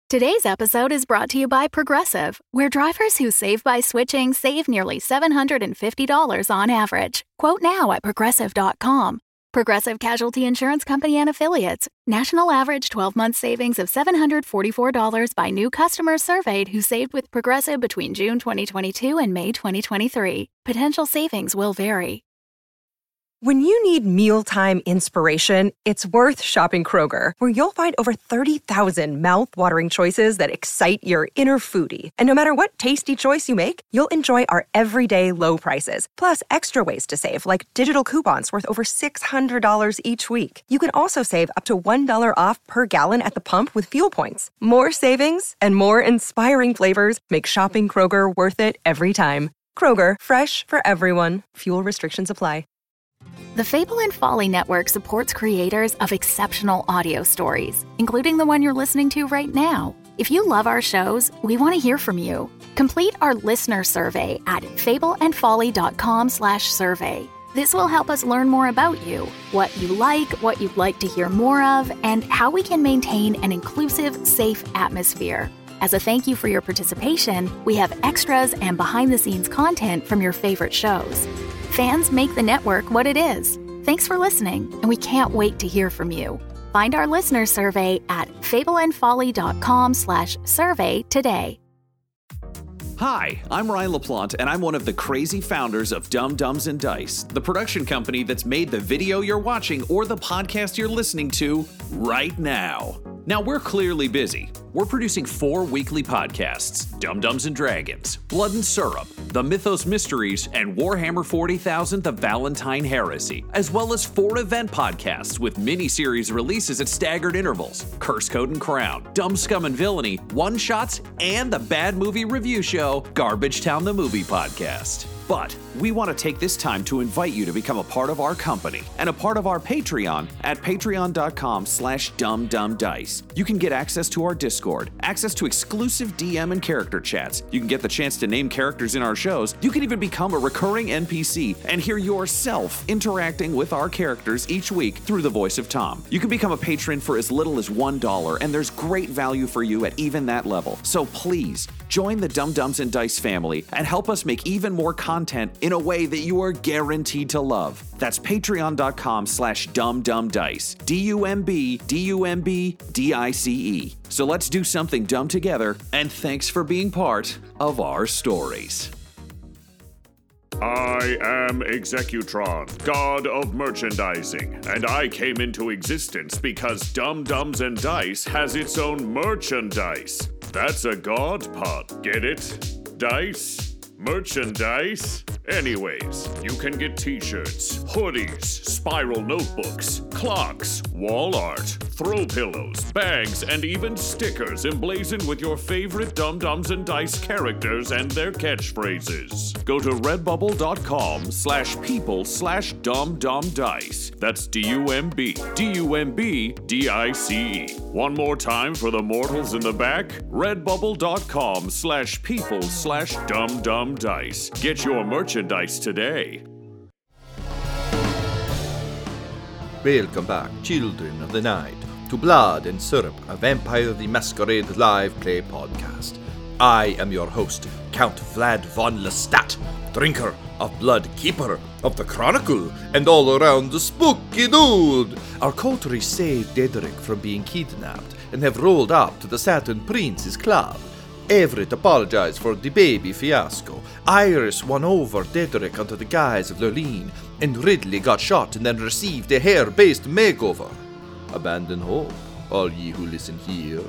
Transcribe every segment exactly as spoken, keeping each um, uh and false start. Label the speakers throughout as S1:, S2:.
S1: Today's episode is brought to you by Progressive, where drivers who save by switching save nearly seven hundred fifty dollars on average. Quote now at progressive dot com. Progressive Casualty Insurance Company and Affiliates. National average twelve-month savings of seven hundred forty-four dollars by new customers surveyed who saved with Progressive between June twenty twenty-two and May twenty twenty-three. Potential savings will vary.
S2: When you need mealtime inspiration, it's worth shopping Kroger, where you'll find over thirty thousand mouth-watering choices that excite your inner foodie. And no matter what tasty choice you make, you'll enjoy our everyday low prices, plus extra ways to save, like digital coupons worth over six hundred dollars each week. You can also save up to one dollar off per gallon at the pump with fuel points. More savings and more inspiring flavors make shopping Kroger worth it every time. Kroger, fresh for everyone. Fuel restrictions apply.
S1: The Fable and Folly Network supports creators of exceptional audio stories, including the one you're listening to right now. If you love our shows, we want to hear from you. Complete our listener survey at fableandfolly.com slash survey. This will help us learn more about you, what you like, what you'd like to hear more of, and how we can maintain an inclusive, safe atmosphere. As a thank you for your participation, we have extras and behind-the-scenes content from your favorite shows. Fans make the network what it is. Thanks for listening, and we can't wait to hear from you. Find our listener survey at fableandfolly.com slash survey today.
S3: Hi, I'm Ryan LaPlante, and I'm one of the crazy founders of Dumb Dumbs and Dice, the production company that's made the video you're watching or the podcast you're listening to right now. Now, we're clearly busy. We're producing four weekly podcasts, Dumb Dumbs and Dragons, Blood and Syrup, The Mythos Mysteries, and Warhammer forty thousand The Valentine Heresy, as well as four event podcasts with mini-series releases at staggered intervals, Curse Code and Crown, Dumb Scum and Villainy, one-shots, and the bad movie review show, Garbage Town the Movie Podcast. But we want to take this time to invite you to become a part of our company and a part of our Patreon at patreon.com slash dumbdumbdice. You can get access to our Discord, access to exclusive D M and character chats. You can get the chance to name characters in our shows. You can even become a recurring N P C and hear yourself interacting with our characters each week through the voice of Tom. You can become a patron for as little as one dollar, and there's great value for you at even that level. So please, join the Dumb Dumbs and Dice family and help us make even more content in a way that you are guaranteed to love. That's patreon.com slash dumbdumbdice. D U M B D U M B D I C E. So let's do something dumb together, and thanks for being part of our stories.
S4: I am Executron, god of merchandising, and I came into existence because Dumb Dumbs and Dice has its own merchandise. That's a god pod, get it? Dice? Merchandise? Anyways, you can get t-shirts, hoodies, spiral notebooks, clocks, wall art, throw pillows, bags, and even stickers emblazoned with your favorite Dumb Dumbs and Dice characters and their catchphrases. Go to redbubble.com slash people slash dumbdumbdice. That's D-U-M-B, D-U-M-B, D-I-C-E. One more time for the mortals in the back, redbubble.com slash people slash dumbdumbdice. Get your merchandise today.
S5: Welcome back, children of the night, to Blood and Syrup, a Vampire the Masquerade live play podcast. I am your host, Count Vlad von Lestat, drinker of blood, keeper of the chronicle, and all around the spooky dude. Our coterie saved Dedrick from being kidnapped and have rolled up to the Saturn Prince's club. Everett apologized for the baby fiasco. Iris won over Dedrick under the guise of Lurleen, and Ridley got shot and then received a hair-based makeover. Abandon hope, all ye who listen here.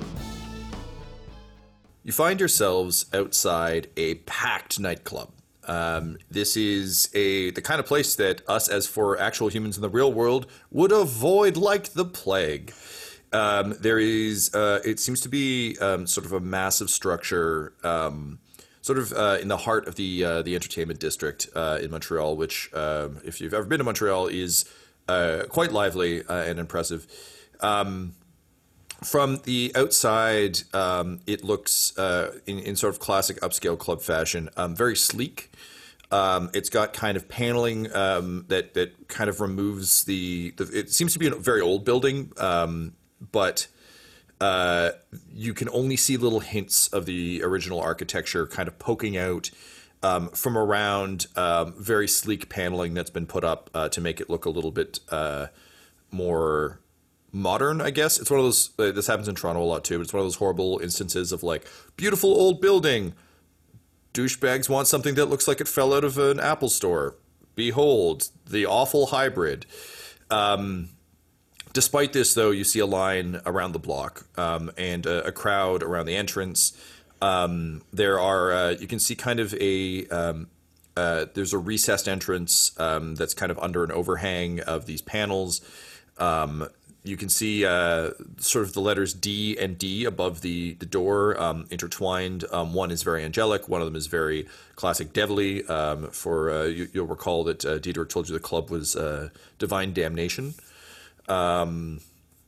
S5: You find yourselves outside a packed nightclub. Um, this is a the kind of place that us, as for actual humans in the real world, would avoid like the plague. Um, there is, uh, it seems to be um, sort of a massive structure, um, sort of uh, in the heart of the uh, the entertainment district uh, in Montreal, which, uh, if you've ever been to Montreal, is uh, quite lively uh, and impressive. Um, from the outside, um, it looks uh, in, in sort of classic upscale club fashion, um, very sleek. Um, it's got kind of paneling um, that that kind of removes the, the. It seems to be a very old building. Um, But uh, you can only see little hints of the original architecture kind of poking out um, from around um, very sleek paneling that's been put up uh, to make it look a little bit uh, more modern, I guess. It's one of those, uh, this happens in Toronto a lot too, but it's one of those horrible instances of like, beautiful old building, douchebags want something that looks like it fell out of an Apple store. Behold, the awful hybrid. Um, despite this, though, you see a line around the block um, and a, a crowd around the entrance. Um, there are, uh, you can see kind of a, um, uh, there's a recessed entrance um, that's kind of under an overhang of these panels. Um, you can see uh, sort of the letters D and D above the, the door um, intertwined. Um, one is very angelic. One of them is very classic devilly. Um, for uh, you, you'll recall that uh, Diederik told you the club was uh, Divine Damnation. Um,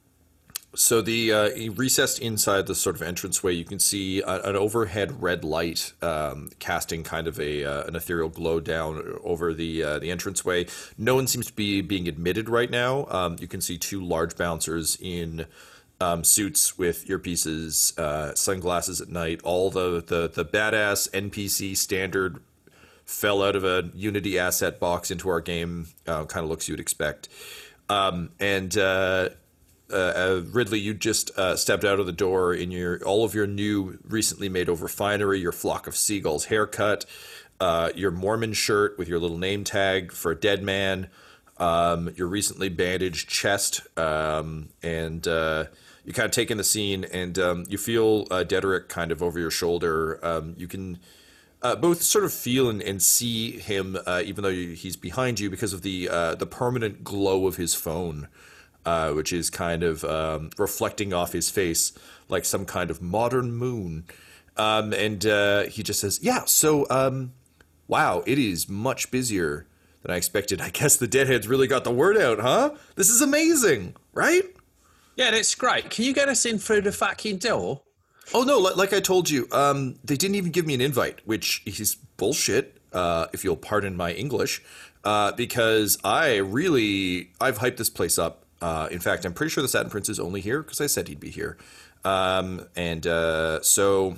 S5: so the uh, recessed inside the sort of entranceway, you can see a, an overhead red light um, casting kind of a uh, an ethereal glow down over the uh, the entranceway. No one seems to be being admitted right now. Um, you can see two large bouncers in um, suits with earpieces, uh, sunglasses at night. All the, the the badass N P C standard fell out of a Unity asset box into our game uh, kind of looks you'd expect. Um, and uh, uh, uh, Ridley, you just uh, stepped out of the door in your all of your new recently made over finery, your flock of seagulls haircut, uh, your Mormon shirt with your little name tag for a dead man, um, your recently bandaged chest, um, and uh, you kind of take in the scene, and um, you feel uh, Diederik kind of over your shoulder. Um, you can uh, both sort of feel and, and see him, uh, even though you, he's behind you, because of the uh, the permanent glow of his phone, uh, which is kind of um, reflecting off his face like some kind of modern moon. Um, and uh, he just says, yeah, so, um, wow, it is much busier than I expected. I guess the Deadheads really got the word out, huh? This is amazing, right?
S6: Yeah, that's great. Can you get us in through the fucking door?
S5: Oh, no, like I told you, um, they didn't even give me an invite, which is bullshit, uh, if you'll pardon my English, uh, because I really, I've hyped this place up. Uh, in fact, I'm pretty sure the Satin Prince is only here because I said he'd be here. Um, and uh, so...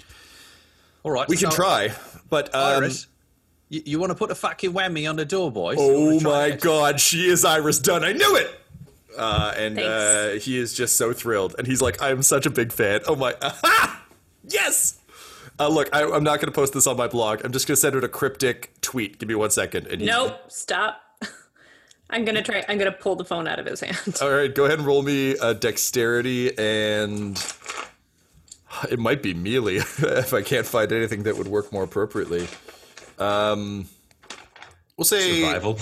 S6: All right,
S5: we can
S6: so,
S5: try, but... Um,
S6: Iris, you, you want to put a fucking whammy on the door, boys?
S5: Oh my god, she is Iris Dunn. I knew it! Uh, and uh, he is just so thrilled. And he's like, I am such a big fan. Oh my... Aha! Yes! Uh, look, I, I'm not going to post this on my blog. I'm just going to send out a cryptic tweet. Give me one second. And
S7: nope, stop. I'm going to try... I'm going to pull the phone out of his hand.
S5: All right, go ahead and roll me a dexterity, and... it might be melee if I can't find anything that would work more appropriately. Um... We'll say
S8: survival.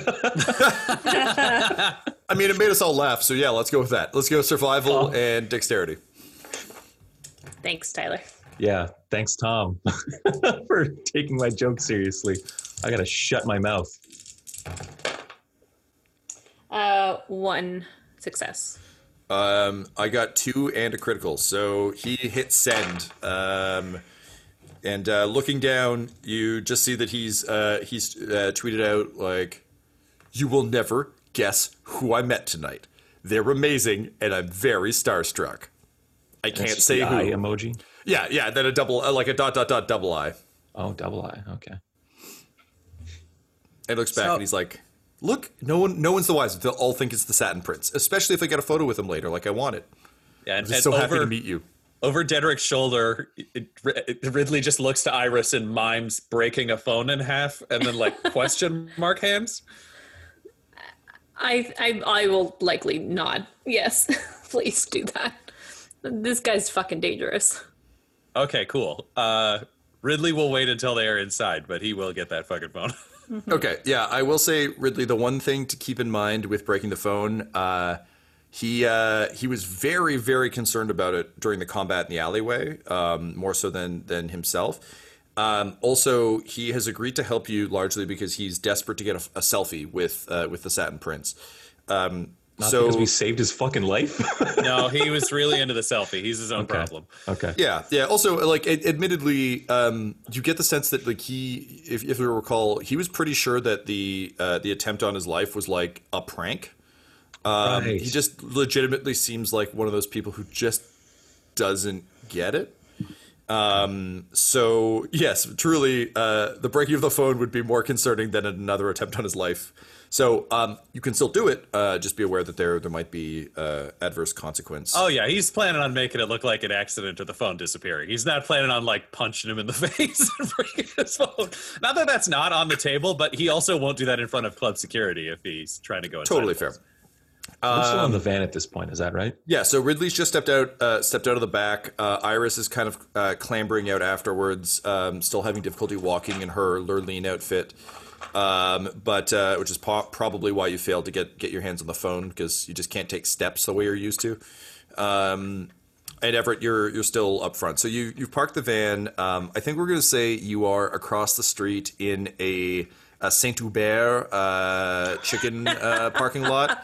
S5: I mean, it made us all laugh, so yeah, let's go with that. Let's go survival oh. and dexterity.
S7: Thanks, Tyler.
S8: Yeah, thanks, Tom, for taking my joke seriously. I gotta shut my mouth.
S7: Uh, one success.
S5: Um, I got two and a critical, so he hit send. Um. And uh, looking down, you just see that he's uh, he's uh, tweeted out, like, you will never guess who I met tonight. They're amazing, and I'm very starstruck. I can't
S8: That's
S5: say
S8: the
S5: who.
S8: eye emoji?
S5: Yeah, yeah, then a double, uh, like a dot, dot, dot, double eye.
S8: Oh, double eye, okay.
S5: And looks back,
S6: So-
S5: and he's like, look, no one, no one's the wiser. They'll all think it's the Satin Prince, especially if I get a photo with him later, like I wanted.
S6: Yeah,
S5: I'm
S6: and,
S5: just
S6: and
S5: so
S6: over,
S5: happy to meet you.
S6: Over Diederik's shoulder, it, it, Ridley just looks to Iris and mimes breaking a phone in half, and then like question mark hands.
S7: I, I I will likely nod. Yes, please do that. This guy's fucking dangerous.
S6: Okay, cool. Uh, Ridley will wait until they are inside, but he will get that fucking phone.
S5: Okay, yeah, I will say, Ridley, the one thing to keep in mind with breaking the phone, uh, he uh, he was very, very concerned about it during the combat in the alleyway, um, more so than than himself. Um, also, he has agreed to help you largely because he's desperate to get a, a selfie with uh, with the Satin Prince. Um,
S8: Not
S5: so
S8: because we saved his fucking life?
S6: No, he was really into the selfie. He's his own
S8: okay.
S6: problem.
S8: Okay.
S5: Yeah, yeah. Also, like, ad- admittedly, um, you get the sense that, like, he, if, if you recall, he was pretty sure that the uh, the attempt on his life was like a prank. Um,
S8: right.
S5: He just legitimately seems like one of those people who just doesn't get it. Um, so yes, truly, uh, the breaking of the phone would be more concerning than another attempt on his life. So um, you can still do it. Uh, just be aware that there there might be uh, adverse consequence.
S6: Oh yeah, he's planning on making it look like an accident or the phone disappearing. He's not planning on like punching him in the face and breaking his phone. Not that that's not on the table, but he also won't do that in front of club security if he's trying to go inside.
S5: Totally fair.
S8: I'm still
S5: Um,
S8: in the van at this point. Is that right?
S5: Yeah, so Ridley's just stepped out, uh, stepped out of the back. Uh, Iris is kind of uh, clambering out afterwards, um, still having difficulty walking in her Lurleen outfit, um, but uh, which is po- probably why you failed to get get your hands on the phone, because you just can't take steps the way you're used to. Um, and Everett, you're you're still up front, so you you've parked the van. Um, I think we're going to say you are across the street in a. a Saint Hubert uh, chicken uh, parking lot.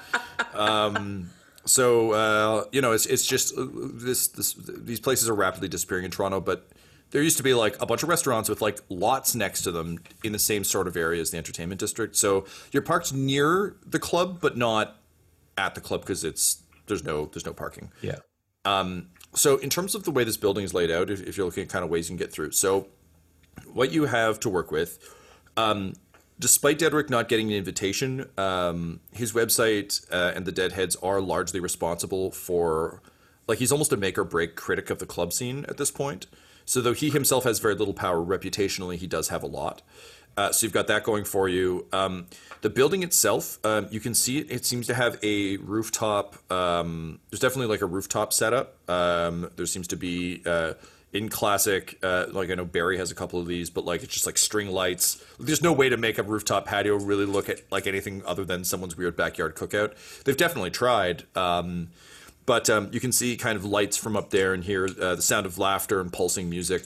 S5: Um, so uh, you know, it's it's just uh, this this these places are rapidly disappearing in Toronto, but there used to be like a bunch of restaurants with like lots next to them in the same sort of area as the entertainment district. So you're parked near the club, but not at the club because it's there's no there's no parking.
S8: Yeah.
S5: Um, so in terms of the way this building is laid out, if, if you're looking at kind of ways you can get through, so what you have to work with. Um, Despite Dedrick not getting an invitation, um, his website uh, and the Deadheads are largely responsible for, like, he's almost a make or break critic of the club scene at this point. So though he himself has very little power reputationally, he does have a lot. Uh, so you've got that going for you. Um, the building itself, um, you can see it. It seems to have a rooftop. Um, there's definitely like a rooftop setup. Um, there seems to be... Uh, In classic, uh, like I know Barry has a couple of these, but like it's just like string lights. There's no way to make a rooftop patio really look at like anything other than someone's weird backyard cookout. They've definitely tried, um, but um, you can see kind of lights from up there and hear uh, the sound of laughter and pulsing music.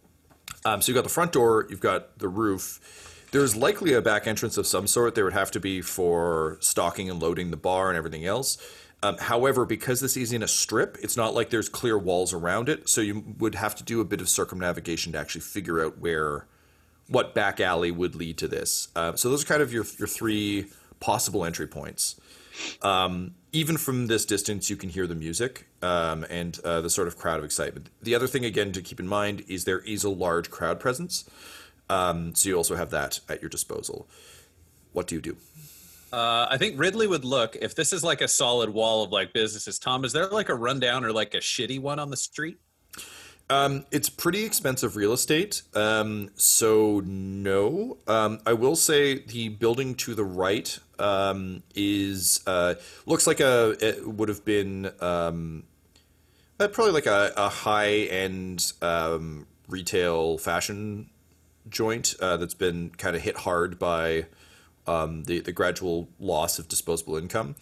S5: Um, so you've got the front door, you've got the roof. There's likely a back entrance of some sort. There would have to be for stocking and loading the bar and everything else. Um, however, because this is in a strip, it's not like there's clear walls around it, so you would have to do a bit of circumnavigation to actually figure out where, what back alley would lead to this. Uh, so those are kind of your your three possible entry points. Um, even from this distance, you can hear the music um, and uh, the sort of crowd of excitement. The other thing, again, to keep in mind is there is a large crowd presence, um, so you also have that at your disposal. What do you do?
S6: Uh, I think Ridley would look, if this is like a solid wall of like businesses, Tom, is there like a rundown or like a shitty one on the street?
S5: Um, it's pretty expensive real estate. Um, so no, um, I will say the building to the right, um, is, uh, looks like a, it would have been, um, uh, probably like a, a high end, um, retail fashion joint, uh, that's been kind of hit hard by, Um, the, the gradual loss of disposable income.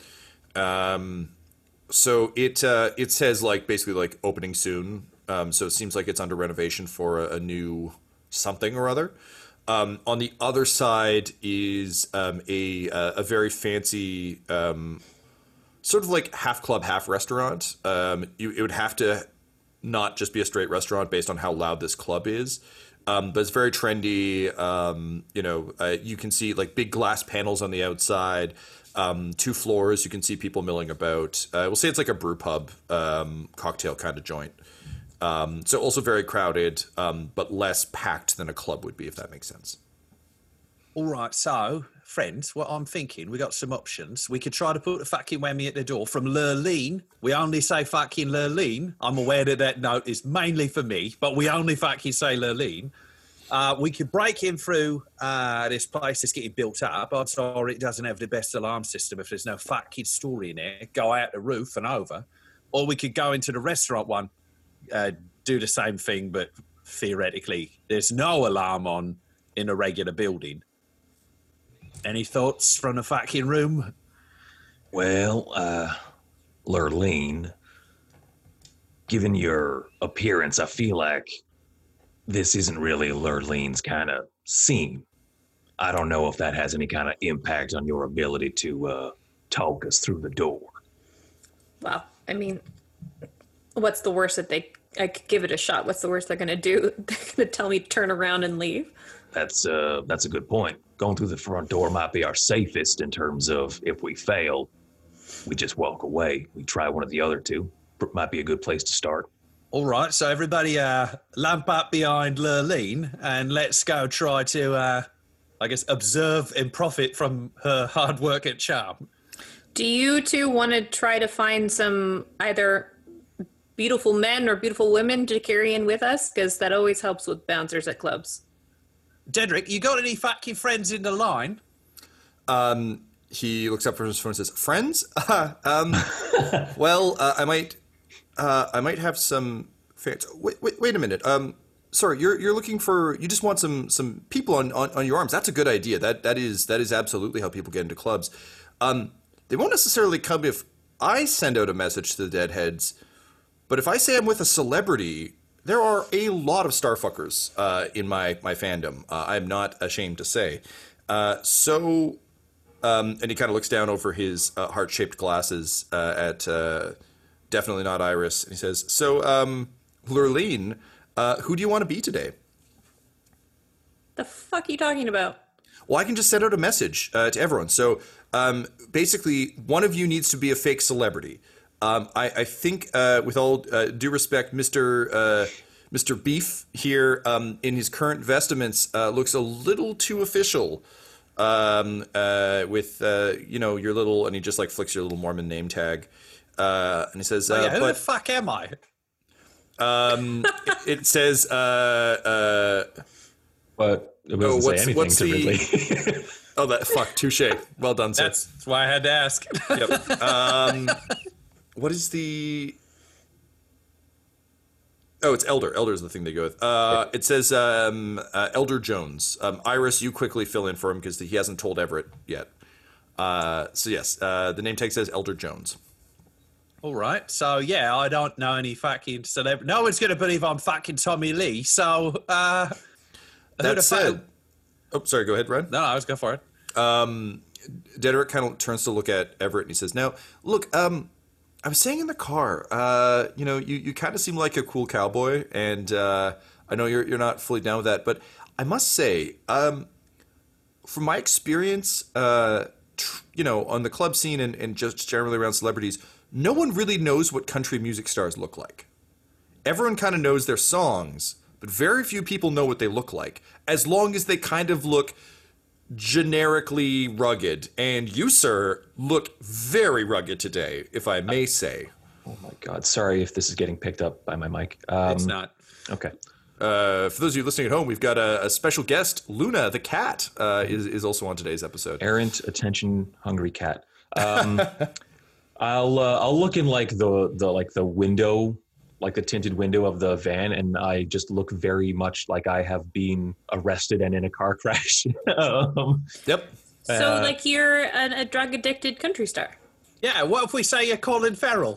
S5: Um, so it uh, it says like basically like opening soon. Um, so it seems like it's under renovation for a, a new something or other. Um, on the other side is um, a a very fancy um, sort of like half club, half restaurant. Um, you, it would have to not just be a straight restaurant based on how loud this club is. Um, but it's very trendy. Um, you know, uh, you can see like big glass panels on the outside, um, two floors. You can see people milling about. Uh, we'll say it's like a brew pub, um, cocktail kind of joint. Um, so also very crowded, um, but less packed than a club would be, if that makes sense.
S6: All right, so, friends, what I'm thinking, we got some options. We could try to put a fucking whammy at the door from Lurleen. We only say fucking Lurleen. I'm aware that that note is mainly for me, but we only fucking say Lurleen. Uh, we could break in through uh, this place that's getting built up. I'm sorry it doesn't have the best alarm system if there's no fucking story in there. Go out the roof and over. Or we could go into the restaurant one, uh, do the same thing, but theoretically there's no alarm on in a regular building. Any thoughts from the fucking room?
S8: Well, uh, Lurleen, given your appearance, I feel like this isn't really Lurleen's kind of scene. I don't know if that has any kind of impact on your ability to uh, talk us through the door.
S7: Well, I mean, what's the worst that they... I could give it a shot. What's the worst they're going to do? They're going to tell me to turn around and leave? That's
S8: uh, that's a good point. Going through the front door might be our safest in terms of if we fail, we just walk away. We try one of the other two. Might be a good place to start.
S6: All right, so everybody uh, lamp up behind Lurleen and let's go try to, uh, I guess, observe and profit from her hard work at charm.
S7: Do you two want to try to find some either beautiful men or beautiful women to carry in with us? Because that always helps with bouncers at clubs.
S6: Dedrick, you got any fucking friends in the line?
S5: Um, he looks up from his phone and says, "Friends? um, well, uh, I might, uh, I might have some fans. Wait, wait, wait a minute. Um, sorry, you're you're looking for, you just want some some people on, on, on your arms. That's a good idea. That that is that is absolutely how people get into clubs. Um, they won't necessarily come if I send out a message to the Deadheads, but if I say I'm with a celebrity, there are a lot of starfuckers uh, in my my fandom. Uh, I'm not ashamed to say. Uh, so." Um, and he kind of looks down over his uh, heart-shaped glasses uh, at uh, definitely not Iris. And he says, so, um, Lurleen, uh, who do you want to be today?
S7: The fuck are you talking about?
S5: Well, I can just send out a message uh, to everyone. So um, basically, one of you needs to be a fake celebrity. Um, I, I think, uh, with all uh, due respect, Mister Uh, Mister Beef here um, in his current vestments uh, looks a little too official. Um, uh, with, uh, you know, your little, and he just like flicks your little Mormon name tag. Uh, and he says, uh,
S6: oh, yeah, who
S5: but,
S6: the fuck am I?
S5: Um, it, it says, uh, uh,
S8: but it doesn't
S5: oh,
S8: say
S5: what's,
S8: anything
S5: what's
S8: to
S5: the,
S8: Ridley.
S5: oh, that, fuck, touche. Well done, sir.
S6: That's why I had to ask.
S5: Yep. Um, what is the, oh, it's Elder. Elder is the thing they go with. Uh, it says um, uh, Elder Jones. Um, Iris, you quickly fill in for him because he hasn't told Everett yet. Uh, so yes, uh, the name tag says Elder Jones.
S6: All right. So yeah, I don't know any fucking celebrity. No one's gonna believe I'm fucking Tommy Lee. So uh,
S5: that said, oh, sorry. Go ahead, Red.
S6: No, no, I was going for it.
S5: Um, Dedrick kind of turns to look at Everett and he says, "Now, look, um." I was saying in the car, uh, you know, you, you kind of seem like a cool cowboy, and uh, I know you're you're not fully down with that, but I must say, um, from my experience, uh, tr- you know, on the club scene and, and just generally around celebrities, no one really knows what country music stars look like. Everyone kind of knows their songs, but very few people know what they look like, as long as they kind of look generically rugged, and you, sir, look very rugged today, if I may say.
S8: Oh my God! Sorry if this is getting picked up by my mic. Um,
S6: it's not.
S8: Okay.
S5: Uh, for those of you listening at home, we've got a, a special guest, Luna the cat, uh, is is also on today's episode.
S8: Errant, attention, hungry cat. Um, I'll uh, I'll look in like the the like the window, like the tinted window of the van, and I just look very much like I have been arrested and in a car crash. um,
S5: yep.
S7: So,
S8: uh,
S7: like, you're an, a drug-addicted country star.
S6: Yeah, what if we say you're Colin Farrell?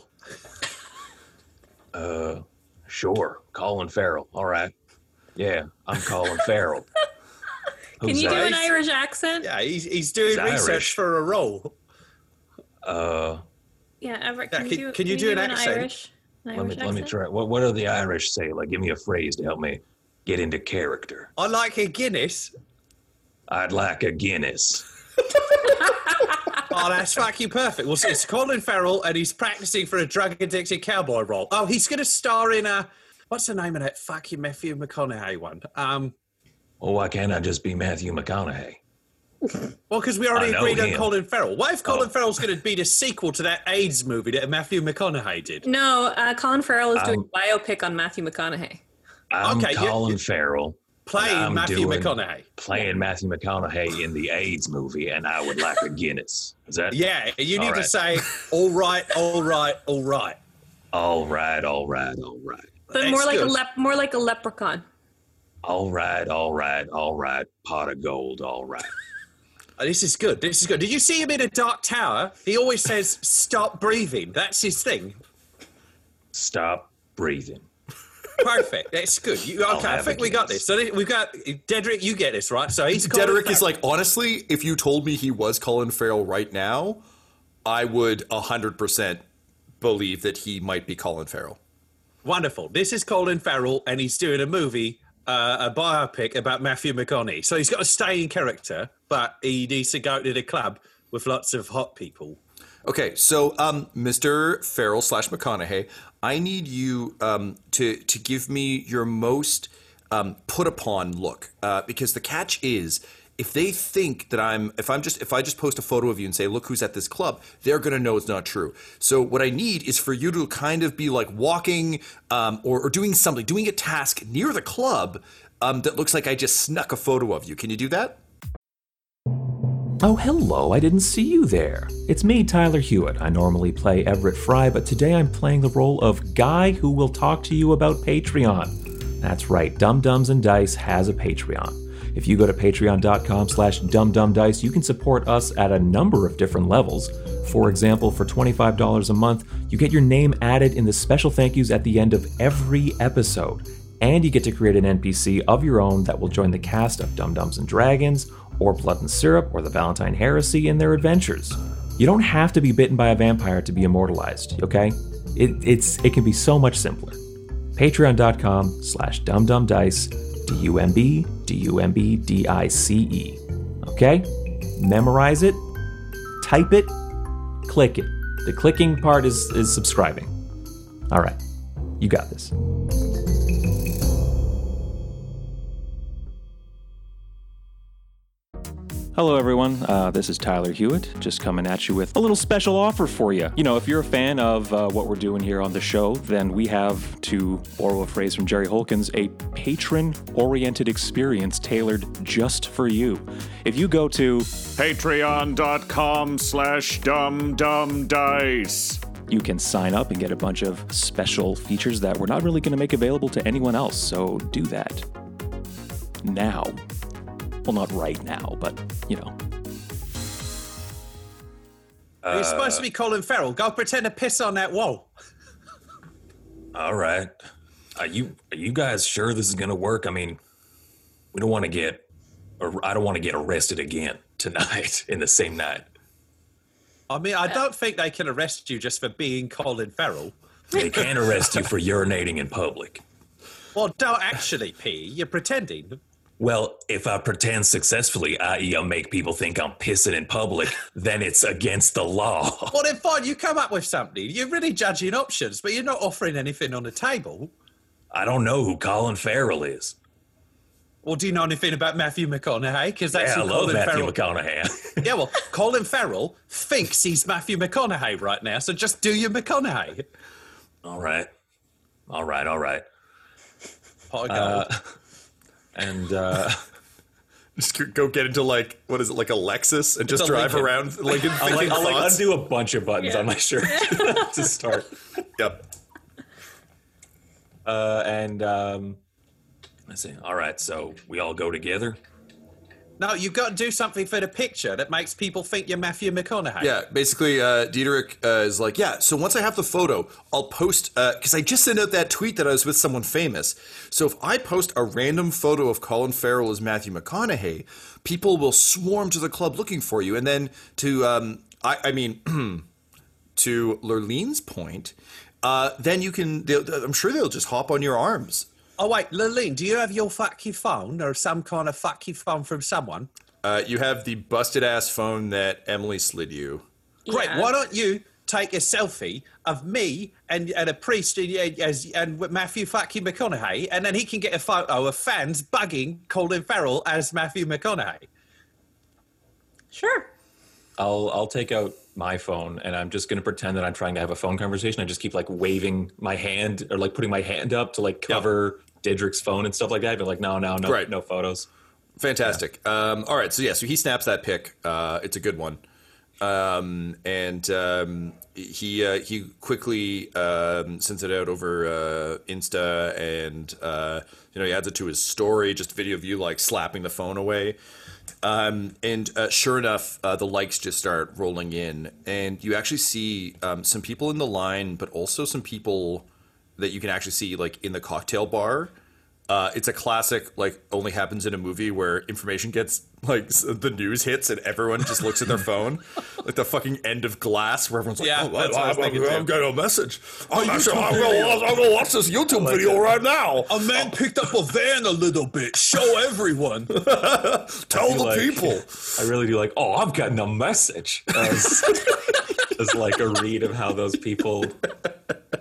S8: Uh, sure, Colin Farrell. All right. Yeah, I'm Colin Farrell.
S7: Can
S8: Who's
S7: you do
S8: that?
S7: an Irish accent?
S6: Yeah, he's he's doing
S8: He's
S6: research
S8: Irish.
S6: for a role.
S8: Uh,
S7: Yeah, Everett,
S6: Yeah,
S7: can,
S6: can-
S7: you do,
S6: can you do an accent?
S7: Irish, an
S8: let me
S7: Irish
S8: let me
S7: accent?
S8: try. What what do the Irish say? Like, give me a phrase to help me get into character.
S6: I like a Guinness.
S8: I'd like a Guinness.
S6: Oh, that's fucking perfect. Well, so it's Colin Farrell, and he's practicing for a drug-addicted cowboy role. Oh, he's going to star in a... What's the name of that fucking Matthew McConaughey one? Um,
S8: Well, why can't I just be Matthew McConaughey?
S6: well, because we already
S8: I know
S6: agreed on
S8: him.
S6: Colin Farrell. What if Colin
S8: Oh.
S6: Farrell's going to be the sequel to that AIDS movie that Matthew McConaughey did?
S7: No, uh, Colin Farrell is doing
S8: Um,
S7: a biopic on Matthew McConaughey.
S8: I'm
S6: Okay, you-
S8: Colin
S6: you-
S8: Farrell.
S6: Playing
S8: I'm
S6: Matthew
S8: doing-
S6: McConaughey.
S8: Playing Matthew McConaughey in the AIDS movie, and I would like a Guinness. Is that?
S6: Yeah, you need
S8: All
S6: to
S8: right.
S6: say, all right, all right, all right.
S8: All right, all right, all right.
S7: But
S6: That's
S7: more like a
S6: good.
S7: lep- more like a leprechaun.
S8: All right, all right, all right. Pot of gold, all right.
S6: Oh, this is good. This is good. Did you see him in a Dark Tower? He always says, stop breathing. That's his thing.
S8: Stop breathing.
S6: Perfect. That's good. You,
S8: I'll
S6: okay, I
S8: have
S6: think
S8: a
S6: we got
S8: Guinness.
S6: this. So we've got Dedrick. You get this right. So he's Colin
S5: Dedrick is
S6: Farrell.
S5: like, honestly, if you told me he was Colin Farrell right now, I would one hundred percent believe that he might be Colin Farrell.
S6: Wonderful. This is Colin Farrell, and he's doing a movie, uh, a biopic about Matthew McConaughey. So he's got to stay in character, but he needs to go to the club with lots of hot people.
S5: Okay, so um, Mister Farrell slash McConaughey, I need you um, to to give me your most um, put upon look, uh, because the catch is, if they think that I'm, if I'm just, if I just post a photo of you and say, look who's at this club, they're going to know it's not true. So what I need is for you to kind of be like walking um, or, or doing something, doing a task near the club um, that looks like I just snuck a photo of you. Can you do that?
S9: Oh, hello, I didn't see you there. It's me, Tyler Hewitt. I normally play Everett Fry, but today I'm playing the role of Guy who will talk to you about Patreon. That's right, Dum Dums and Dice has a Patreon. If you go to patreon.com slash dumdumdice, you can support us at a number of different levels. For example, for twenty-five dollars a month, you get your name added in the special thank yous at the end of every episode. And you get to create an N P C of your own that will join the cast of Dum Dums and Dragons, or Blood and Syrup, or the Valentine Heresy in their adventures. You don't have to be bitten by a vampire to be immortalized, okay? It, it's, it can be so much simpler. Patreon.com slash dumdumdice. D U M B, D U M B D I C E. Okay? Memorize it, type it, click it. The clicking part is, is subscribing. All right, you got this. Hello, everyone. Uh, this is Tyler Hewitt, just coming at you with a little special offer for you. You know, if you're a fan of uh, what we're doing here on the show, then we have, to borrow a phrase from Jerry Holkins, a patron-oriented experience tailored just for you. If you go to
S4: patreon.com slash dumdumdice,
S9: you can sign up and get a bunch of special features that we're not really going to make available to anyone else, so do that now. Well, not right now, but, you know.
S6: Uh, You're supposed to be Colin Farrell. Go pretend to piss on that wall.
S8: All right. Are you are you guys sure this is going to work? I mean, we don't want to get, or I don't want to get arrested again tonight in the same night.
S6: I mean, I don't think they can arrest you just for being Colin Farrell.
S8: They can arrest you for urinating in public.
S6: Well, don't actually pee. You're pretending.
S8: Well, if I pretend successfully, that is I'll make people think I'm pissing in public, then it's against the law.
S6: Well, then fine, you come up with something. You're really judging options, but you're not offering anything on the table.
S8: I don't know who Colin Farrell is.
S6: Well, do you know anything about Matthew McConaughey? Because that's
S8: yeah, I
S6: who
S8: love
S6: Colin
S8: Matthew
S6: Farrell...
S8: McConaughey.
S6: Yeah, well, Colin Farrell thinks he's Matthew McConaughey right now, so just do your McConaughey.
S8: All right. All right, all right.
S6: Pot of
S5: Uh,
S6: gold.
S5: and uh, just go get into, like, what is it, like a Lexus, and just
S8: It's a
S5: drive
S8: Lincoln.
S5: around Lincoln
S8: I'll, like,
S5: thinking
S8: I'll like
S5: thoughts.
S8: undo a bunch of buttons
S7: Yeah.
S8: on my shirt to start.
S5: Yep.
S8: Uh, and um, let's see. All right, so we all go together.
S6: No, you've got to do something for the picture that makes people think you're Matthew McConaughey.
S5: Yeah, basically, uh, Diederik uh, is like, yeah, so once I have the photo, I'll post, because I just sent out that tweet that I was with someone famous. So if I post a random photo of Colin Farrell as Matthew McConaughey, people will swarm to the club looking for you. And then to, um, I, I mean, to Lurleen's point, uh, then you can, I'm sure they'll just hop on your arms.
S6: Oh, wait, Lurleen, do you have your fucky phone or some kind of fucky phone from someone?
S5: Uh, you have the busted-ass phone that Emily slid you.
S6: Great,
S7: Yeah.
S6: why don't you take a selfie of me and, and a priest and, as, and with Matthew fucking McConaughey, and then he can get a photo of fans bugging Colin Farrell as Matthew McConaughey.
S7: Sure.
S8: I'll I'll take out my phone and I'm just going to pretend that I'm trying to have a phone conversation. I just keep like waving my hand or like putting my hand up to like cover Diederik's phone and stuff like that. But like, no, no, no,
S5: Right.
S8: no photos.
S5: Fantastic. Yeah. Um, all right. So, yeah, so he snaps that pic. Uh, it's a good one. Um, and um, he uh, he quickly um, sends it out over uh, Insta and, uh, you know, he adds it to his story, just a video of you, like, slapping the phone away. Um, and uh, sure enough, uh, the likes just start rolling in. And you actually see um, some people in the line, but also some people that you can actually see, like, in the cocktail bar. Uh, it's a classic, like, only happens in a movie where information gets, like, the news hits and everyone just looks at their phone. Like the fucking end of Glass where everyone's like,
S6: Yeah,
S5: oh,
S6: that's what I was
S5: I'm,
S6: thinking
S5: I'm
S6: too.
S5: getting a message.
S6: Oh,
S5: I'm,
S6: YouTube
S5: I'm,
S6: video.
S5: gonna watch, I'm gonna watch this YouTube video right now.
S6: A man picked up a van a little bit. Show everyone.
S5: Tell the
S8: like-
S5: people.
S8: I really do like, oh, I'm getting a message as, as like a read of how those people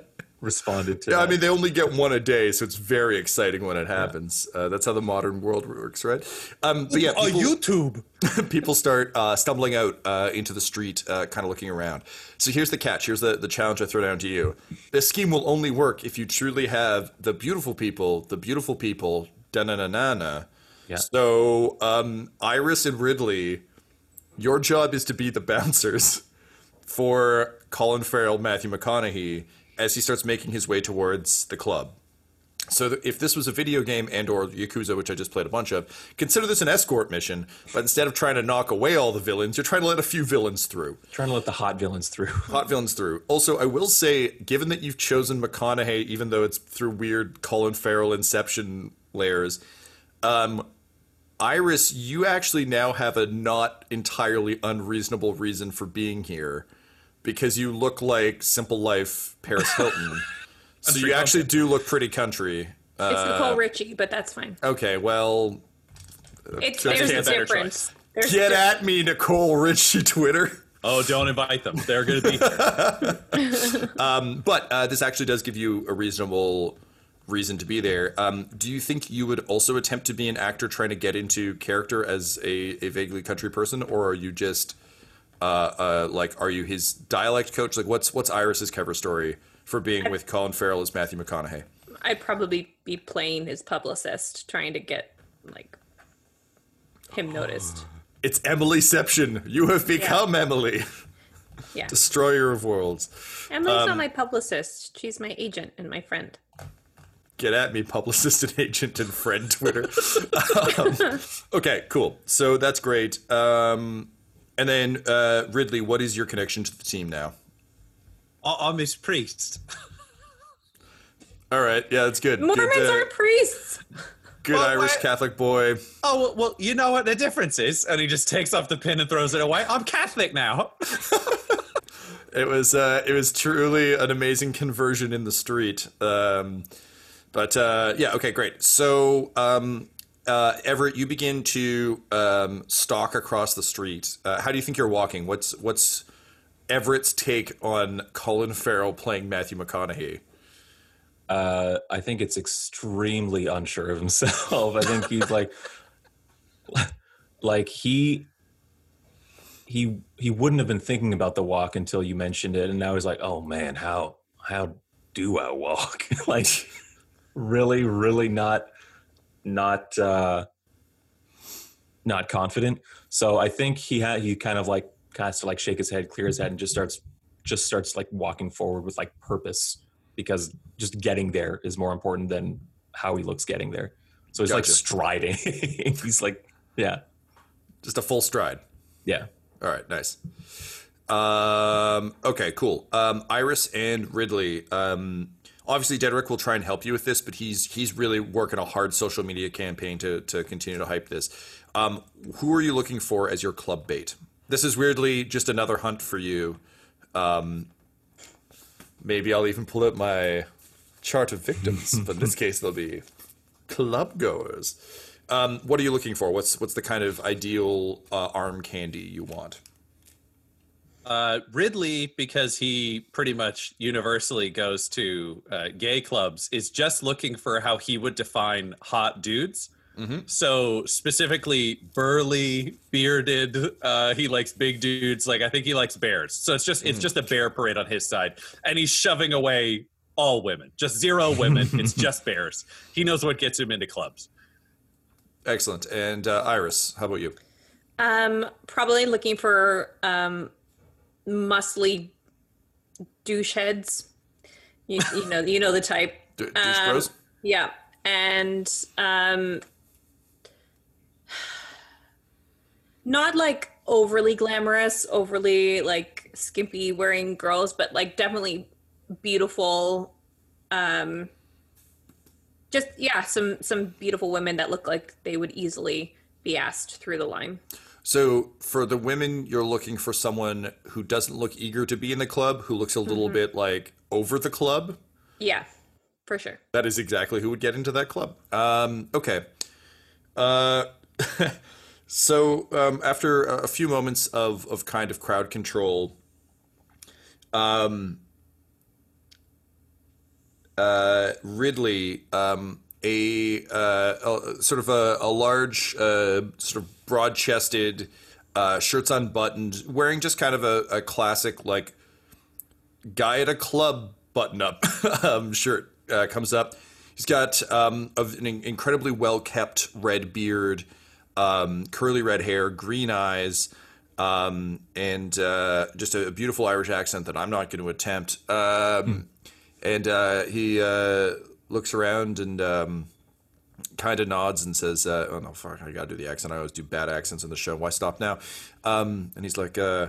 S9: responded to
S5: Yeah,
S9: that.
S5: I mean, they only get one a day, so it's very exciting when it happens. Yeah. Uh, that's how the modern world works, right? Um, but yeah, people,
S6: on YouTube,
S5: people start uh, stumbling out uh, into the street, uh, kind of looking around. So here's the catch. Here's the, the challenge I throw down to you. This scheme will only work if you truly have the beautiful people, the beautiful people, da-na-na-na-na.
S9: Yeah.
S5: So um, Iris and Ridley, your job is to be the bouncers for Colin Farrell, Matthew McConaughey, as he starts making his way towards the club. So th- if this was a video game and or Yakuza, which I just played a bunch of, consider this an escort mission, but instead of trying to knock away all the villains, you're trying to let a few villains through.
S9: Trying to let the hot villains through.
S5: Hot villains through. Also, I will say, given that you've chosen McConaughey, even though it's through weird Colin Farrell Inception layers, um, Iris, you actually now have a not entirely unreasonable reason for being here, because you look like Simple Life Paris Hilton. So you actually do look pretty country. Uh,
S7: It's Nicole Richie, but that's fine.
S5: Okay, well...
S7: It's,
S5: just
S7: there's a
S5: can't better
S7: difference. There's
S5: Get
S7: a
S5: at me, Nicole Richie Twitter.
S6: oh, don't invite them. They're going to be there.
S5: um, but uh, this actually does give you a reasonable reason to be there. Um, do you think you would also attempt to be an actor trying to get into character as a, a vaguely country person, or are you just... Uh, uh, like, are you his dialect coach? Like, what's what's Iris's cover story for being with Colin Farrell as Matthew McConaughey?
S7: I'd probably be playing his publicist, trying to get like him noticed.
S5: It's Emilyception. You have become yeah. Emily.
S7: Yeah.
S5: Destroyer of worlds.
S7: Emily's
S5: um,
S7: not my publicist. She's my agent and my friend.
S5: Get at me, publicist and agent and friend Twitter. um, okay, cool. So that's great. Um, and then, uh, Ridley, what is your connection to the team now?
S6: I'm his priest.
S5: All right. Yeah, that's good.
S7: Mormons
S5: good, uh,
S7: are priests.
S5: Good
S6: Well,
S5: Irish
S6: I-
S5: Catholic boy.
S6: Oh, well, well, you know what the difference is? And he just takes off the pin and throws it away. I'm Catholic now.
S5: It was uh, it was truly an amazing conversion in the street. Um, but uh, yeah, okay, great. So um, uh, Everett, you begin to um, stalk across the street. Uh, how do you think you're walking? What's what's Everett's take on Colin Farrell playing Matthew McConaughey?
S9: Uh, I think it's extremely unsure of himself. I think he's like, like he, he, he wouldn't have been thinking about the walk until you mentioned it, and now he's like, oh man, how how do I walk? Like, really, really not, not, uh, not confident. So I think he had he kind of like has to like shake his head, clear his head, and just starts just starts like walking forward with like purpose. Because just getting there is more important than how he looks getting there. So he's
S5: Gotcha.
S9: like striding. He's like, yeah.
S5: Just a full stride.
S9: Yeah.
S5: All right, nice. Um, okay, cool. Um, Iris and Ridley. Um, obviously, Dedrick will try and help you with this, but he's he's really working a hard social media campaign to to continue to hype this. Um, who are you looking for as your club bait? This is weirdly just another hunt for you. Um, Maybe I'll even pull up my chart of victims, but in this case, they'll be club goers. Um, what are you looking for? What's what's the kind of ideal uh, arm candy you want?
S6: Uh, Ridley, because he pretty much universally goes to uh, gay clubs, is just looking for how he would define hot dudes.
S5: Mm-hmm.
S6: So specifically burly, bearded, uh, he likes big dudes. Like, I think he likes bears. So it's just, it's just a bear parade on his side. And he's shoving away all women, just zero women. It's just bears. He knows what gets him into clubs.
S5: Excellent. And uh, Iris, how about you?
S7: Um, probably looking for um, muscly douche heads. You, you know, you know the type.
S5: D- douche
S7: Um,
S5: bros?
S7: Yeah, and um, not like overly glamorous, overly like skimpy wearing girls, but like definitely beautiful. Um, just yeah, some some beautiful women that look like they would easily be asked through the line.
S5: So for the women, you're looking for someone who doesn't look eager to be in the club, who looks a little
S7: Mm-hmm.
S5: bit like over the club.
S7: Yeah, for sure.
S5: That is exactly who would get into that club. Um, okay. Uh, so um, after a few moments of, of kind of crowd control, um, uh, Ridley, um, a, uh, a sort of a, a large, uh, sort of broad-chested, uh, shirts unbuttoned, wearing just kind of a, a classic like guy at a club button-up um, shirt, uh, comes up. He's got um, an incredibly well-kept red beard, um, curly red hair, green eyes, um, and uh, just a beautiful Irish accent that I'm not going to attempt. Um, mm. And uh, he uh, looks around and um, kind of nods and says, uh, "Oh no, fuck! I got to do the accent. I always do bad accents in the show. Why stop now?" Um, and he's like, uh,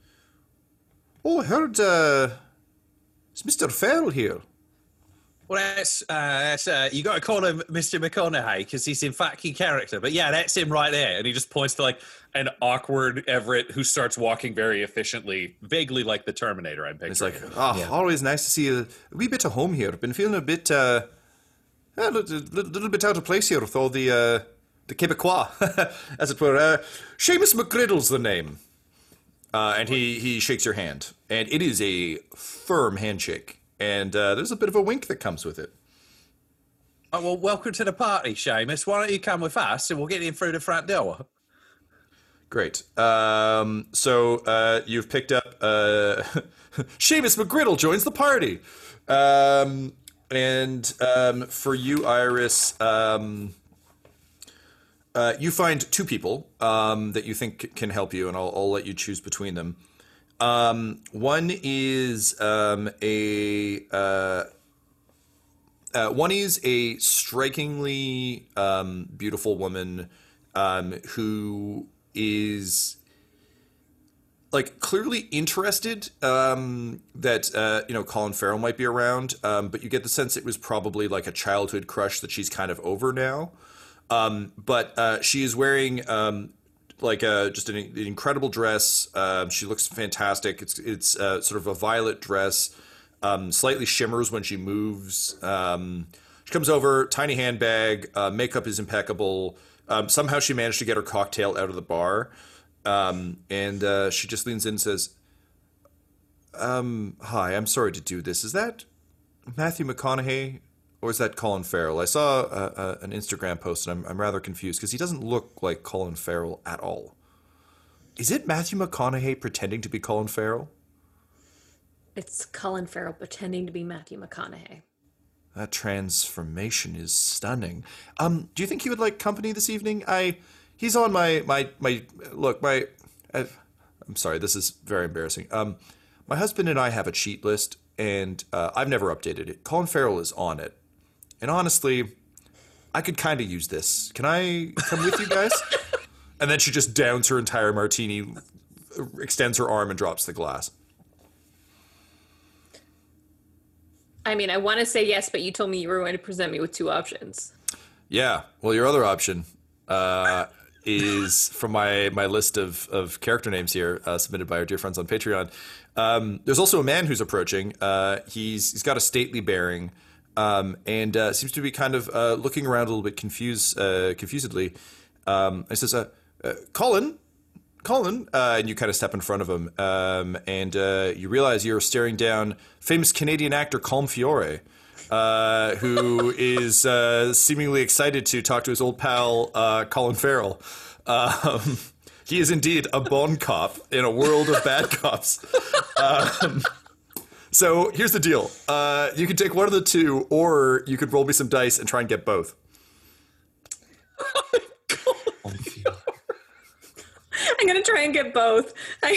S5: "Oh, I heard uh, it's Mister Farrell here."
S6: Well, that's, uh, that's uh, you got to call him Mister McConaughey because he's in fucking character. But yeah, that's him right there. And he just points to like an awkward Everett who starts walking very efficiently, vaguely like the Terminator. I'm picturing.
S5: It's like, oh, yeah. Always nice to see a, a wee bit of home here. I've been feeling a bit, uh, a little, little bit out of place here with all the uh, the Quebecois, as it were. Uh, Seamus McGriddle's the name. Uh, and he, he shakes your hand. And it is a firm handshake. And uh, there's a bit of a wink that comes with it.
S6: Oh, well, welcome to the party, Seamus. Why don't you come with us and we'll get in through the front door?
S5: Great. Um, so uh, you've picked up... Uh, Seamus McGriddle joins the party. Um, and um, for you, Iris, um, uh, you find two people um, that you think can help you, and I'll, I'll let you choose between them. Um, one is um, a uh, uh, one is a strikingly um, beautiful woman um, who is like clearly interested um, that uh, you know Colin Farrell might be around, um, but you get the sense it was probably like a childhood crush that she's kind of over now. Um, but uh, she is wearing. Um, Like uh, just an, an incredible dress. Um, she looks fantastic. It's it's uh, sort of a violet dress, um, slightly shimmers when she moves. Um, she comes over, tiny handbag, uh, makeup is impeccable. Um, somehow she managed to get her cocktail out of the bar, um, and uh, she just leans in and says, um, "Hi, I'm sorry to do this. Is that Matthew McConaughey? Or is that Colin Farrell? I saw uh, uh, an Instagram post, and I'm, I'm rather confused because he doesn't look like Colin Farrell at all. Is it Matthew McConaughey pretending to be Colin Farrell?
S7: It's Colin Farrell pretending to be Matthew McConaughey.
S5: That transformation is stunning. Um, do you think he would like company this evening? I, he's on my my my look my. I, I'm sorry, this is very embarrassing. Um, my husband and I have a cheat list, and uh, I've never updated it. Colin Farrell is on it. And honestly, I could kind of use this. Can I come with you guys? And then she just downs her entire martini, extends her arm, and drops the glass.
S7: I mean, I want to say yes, but you told me you were going to present me with two options.
S5: Yeah. Well, your other option uh, is from my, my list of, of character names here, uh, submitted by our dear friends on Patreon. Um, there's also a man who's approaching. Uh, he's he's got a stately bearing. Um, and uh, seems to be kind of uh, looking around a little bit confused, uh, confusedly. Um, he says, uh, uh, Colin, Colin, uh, and you kind of step in front of him, um, and uh, you realize you're staring down famous Canadian actor Colm Fiore, uh, who is uh, seemingly excited to talk to his old pal uh, Colin Farrell. Um, he is indeed a bon cop in a world of bad cops. Um, So here's the deal. Uh, you can take one of the two, or you could roll me some dice and try and get both.
S7: I'm gonna try and get both. I...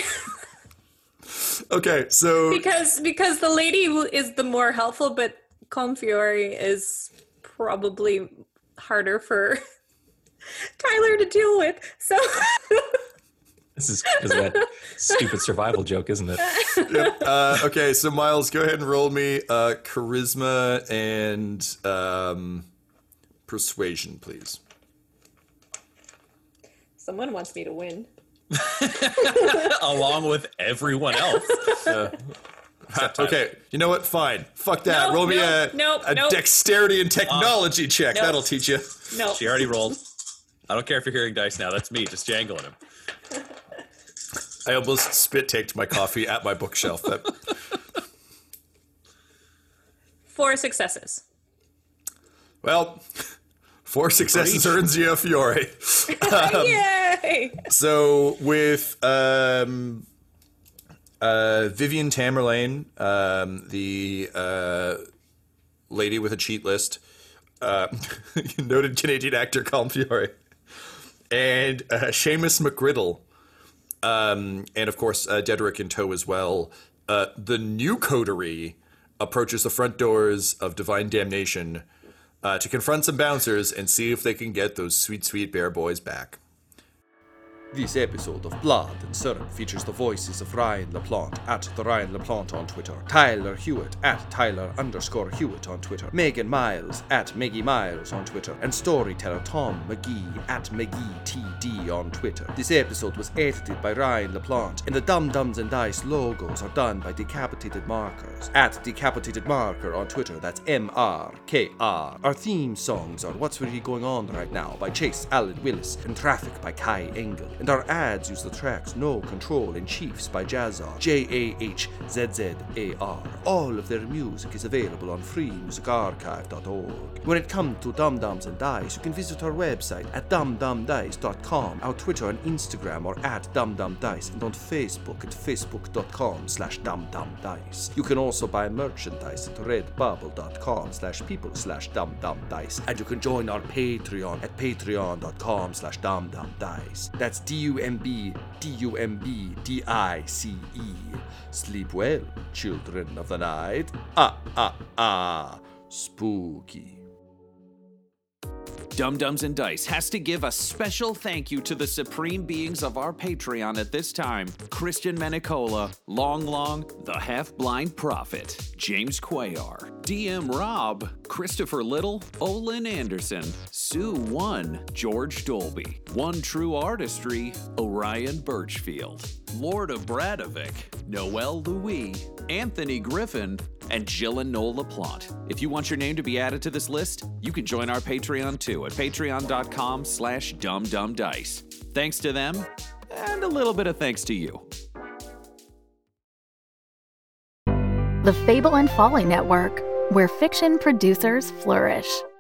S5: Okay, so
S7: because because the lady who is the more helpful, but Colm Fiore is probably harder for Tyler to deal with. So.
S9: This is because of that stupid survival joke, isn't it?
S5: Yep. Uh, okay, so Miles, go ahead and roll me uh, charisma and um, persuasion, please.
S7: Someone wants me to win.
S6: Along with everyone else.
S5: Uh, okay, you know what? Fine. Fuck that.
S7: No,
S5: roll me
S7: no,
S5: a,
S7: no,
S5: a
S7: no.
S5: dexterity and technology uh, check.
S7: No.
S5: That'll teach you.
S7: No.
S6: She already rolled. I don't care if you're hearing dice now. That's me just jangling them.
S5: I almost spit taked my coffee at my bookshelf. That...
S7: Four successes.
S5: Well, four successes earns you a Fiore. Um,
S7: Yay!
S5: So with um, uh, Vivian Tamerlane, um, the uh, lady with a cheat list, uh, noted Canadian actor Colm Fiore, and uh, Seamus McGriddle, um, and of course uh, Dedrick in tow as well, uh, the new coterie approaches the front doors of Divine Damnation uh, to confront some bouncers and see if they can get those sweet, sweet bear boys back.
S10: This episode of Blood and Syrup features the voices of Ryan LaPlante at the Ryan LaPlante on Twitter, Tyler Hewitt at Tyler underscore Hewitt on Twitter, Megan Miles at Maggie Miles on Twitter, and storyteller Tom McGee at McGeeTD on Twitter. This episode was edited by Ryan LaPlante, and the Dum Dums and Dice logos are done by Decapitated Markers at Decapitated Marker on Twitter. That's M R K R. Our theme songs are What's Really Going On Right Now by Chase Allen Willis and Traffic by Kai Engel. And our ads use the tracks No Control and Chiefs by Jazzar, J A H Z Z A R. All of their music is available on free music archive dot org. When it comes to Dum Dums and Dice, you can visit our website at dum dum dice dot com, our Twitter and Instagram are at dumdumdice, and on Facebook at facebook dot com slash dumdumdice. You can also buy merchandise at redbubble dot com slash people slash dumdumdice, and you can join our Patreon at patreon dot com slash dumdumdice. That's D U M B D U M B D I C E. Sleep well, children of the night. Ah, ah, ah. Spooky.
S3: Dum Dums and Dice has to give a special thank you to the supreme beings of our Patreon at this time: Christian Menicola, Long Long, the Half-Blind Prophet, James Cuellar, D M Rob, Christopher Little, Olin Anderson, Sue One, George Dolby, One True Artistry, Orion Birchfield, Lord of Bradovic, Noel Louis, Anthony Griffin, and Jill and Noel LaPlante. If you want your name to be added to this list, you can join our Patreon too at patreon dot com slash dumdumdice. Thanks to them, and a little bit of thanks to you.
S1: The Fable and Folly Network, where fiction producers flourish.